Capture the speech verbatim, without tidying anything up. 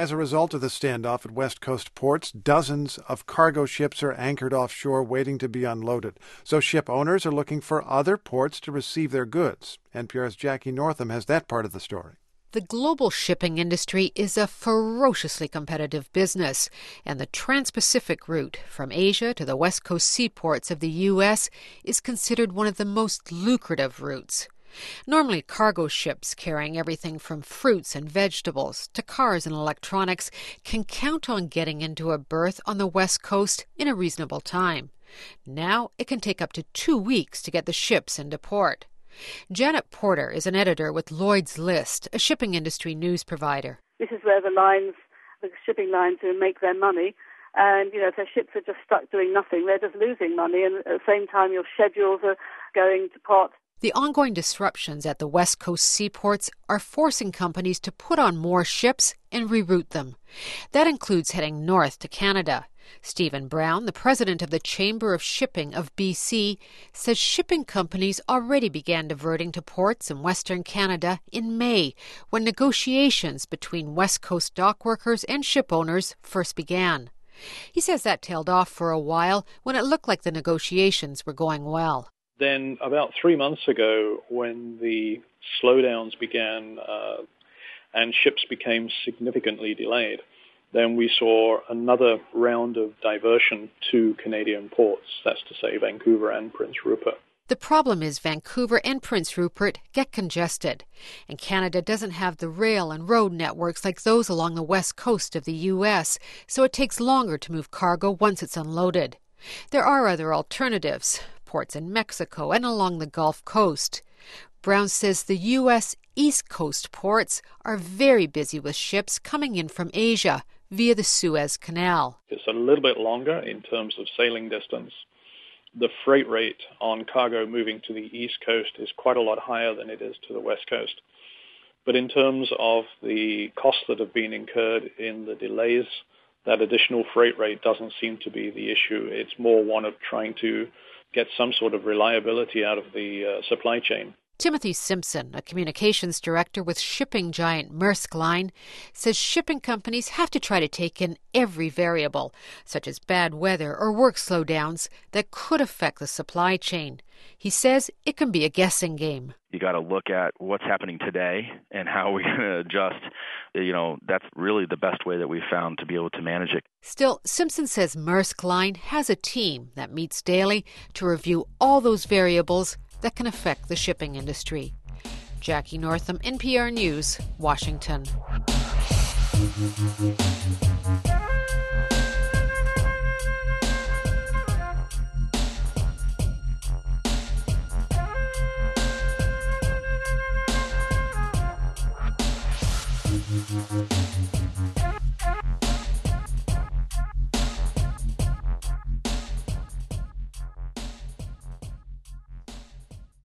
As a result of the standoff at West Coast ports, dozens of cargo ships are anchored offshore waiting to be unloaded. So ship owners are looking for other ports to receive their goods. N P R's Jackie Northam has that part of the story. The global shipping industry is a ferociously competitive business, and the Trans-Pacific route from Asia to the West Coast seaports of the U S is considered one of the most lucrative routes. Normally, cargo ships carrying everything from fruits and vegetables to cars and electronics can count on getting into a berth on the West Coast in a reasonable time. Now, it can take up to two weeks to get the ships into port. Janet Porter is an editor with Lloyd's List, a shipping industry news provider. This is where the lines, the shipping lines, make their money. And, you know, if their ships are just stuck doing nothing, they're just losing money. And at the same time, your schedules are going to pot. The ongoing disruptions at the West Coast seaports are forcing companies to put on more ships and reroute them. That includes heading north to Canada. Stephen Brown, the president of the Chamber of Shipping of B C, says shipping companies already began diverting to ports in Western Canada in May, when negotiations between West Coast dock workers and ship owners first began. He says that tailed off for a while when it looked like the negotiations were going well. Then about three months ago, when the slowdowns began uh, and ships became significantly delayed, then we saw another round of diversion to Canadian ports, that's to say Vancouver and Prince Rupert. The problem is Vancouver and Prince Rupert get congested, and Canada doesn't have the rail and road networks like those along the west coast of the U S, so it takes longer to move cargo once it's unloaded. There are other alternatives, ports in Mexico and along the Gulf Coast. Brown says the U S East Coast ports are very busy with ships coming in from Asia via the Suez Canal. It's a little bit longer in terms of sailing distance. The freight rate on cargo moving to the East Coast is quite a lot higher than it is to the West Coast. But in terms of the costs that have been incurred in the delays, that additional freight rate doesn't seem to be the issue. It's more one of trying to get some sort of reliability out of the uh, supply chain. Timothy Simpson, a communications director with shipping giant Maersk Line, says shipping companies have to try to take in every variable, such as bad weather or work slowdowns, that could affect the supply chain. He says it can be a guessing game. You got to look at what's happening today and how we're going to adjust. You know, that's really the best way that we've found to be able to manage it. Still, Simpson says Maersk Line has a team that meets daily to review all those variables that can affect the shipping industry. Jackie Northam, N P R News, Washington.